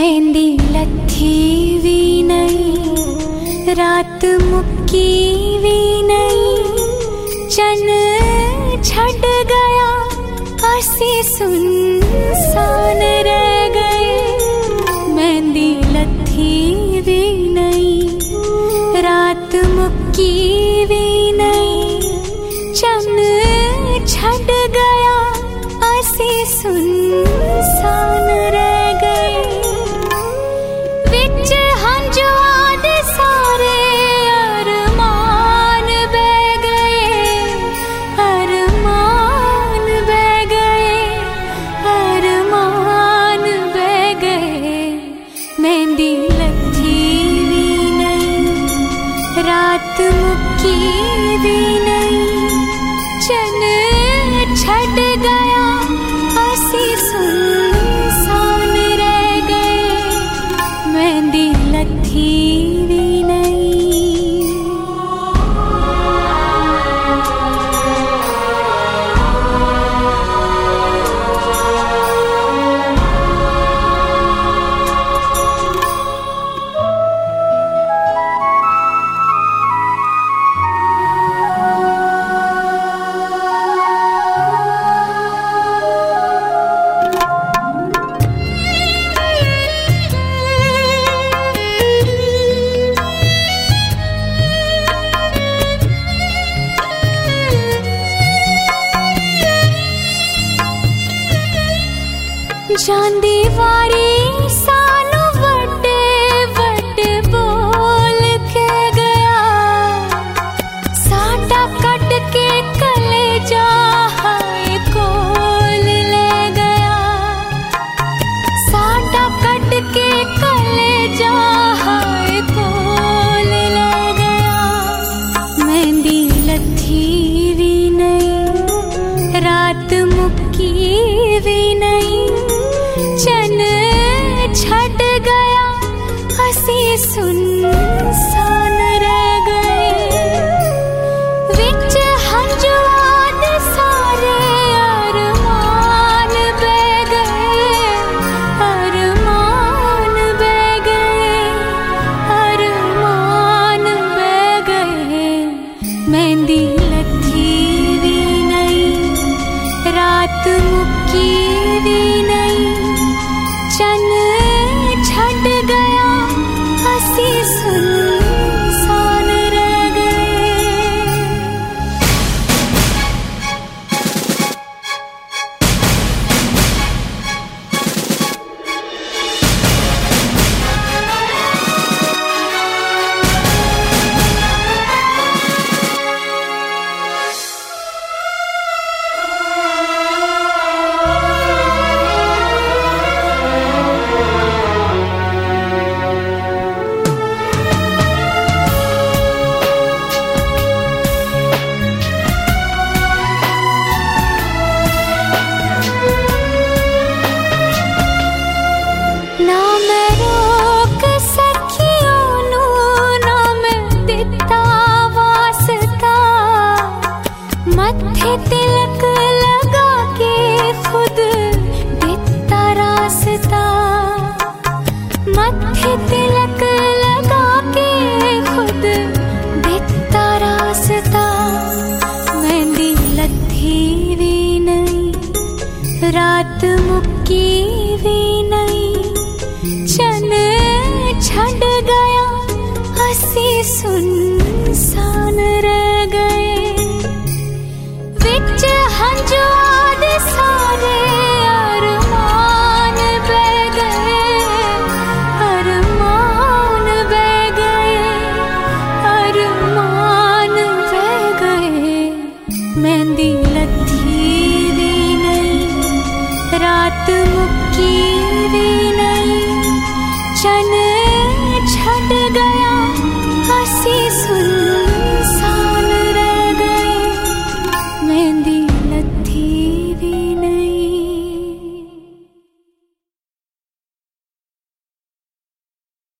मेहंदी लथी भी नहीं, रात मुक्की भी नहीं, चन छड़ गया, आसी सुनसान रह गए। मेहंदी लथी भी नहीं, रात मुक्की भी नहीं, चन छड़ गया, आसी सुनसान रह गए। विच हंजुआ दे सारे अरमान बह गए, अरमान बह गए, अरमान बह गए। मेहंदी लथी भी नहीं, रात मुक्की भी नहीं, चन छड़ गया, आसी सुनसान रह गए। मेहंदी लथी भी नहीं। जांदी वारी सानू वड्डे वड्डे बोल के गया, साडा कट के कलेजा हाय कोल ले गया, साडा कट के कलेजा हाय कोल ले गया। मेहंदी लथी भी नहीं, रात मुक्की भी नहीं, चन छड़ गया, हंसी सुनसान रह गए। विच हंजुआ दे सारे अरमान बह गए, अरमान बह गए, अरमान बह गए। मेहंदी लथी भी नहीं, रात मुक्की भी नहीं, चन छड़ गया, हंसी सुनसान रह गए। ना मैं रोक सकी ओनू, ना मैं दिता वास्ता, मत्थे तिलक लगा के खुद दिता रास्ता, मत्थे तिलक लगा के खुद दिता रास्ता। मेहंदी लथी भी नहीं, रात मुक्की भी नहीं, चन छड़ गया, हंसी सुनसान रह गए। विच हंजुआ दे सारे अरमान बह गए, अरमान बह गए, अरमान बह गए। मेहंदी लथी भी नहीं, रात मुक्की भी नहीं, चन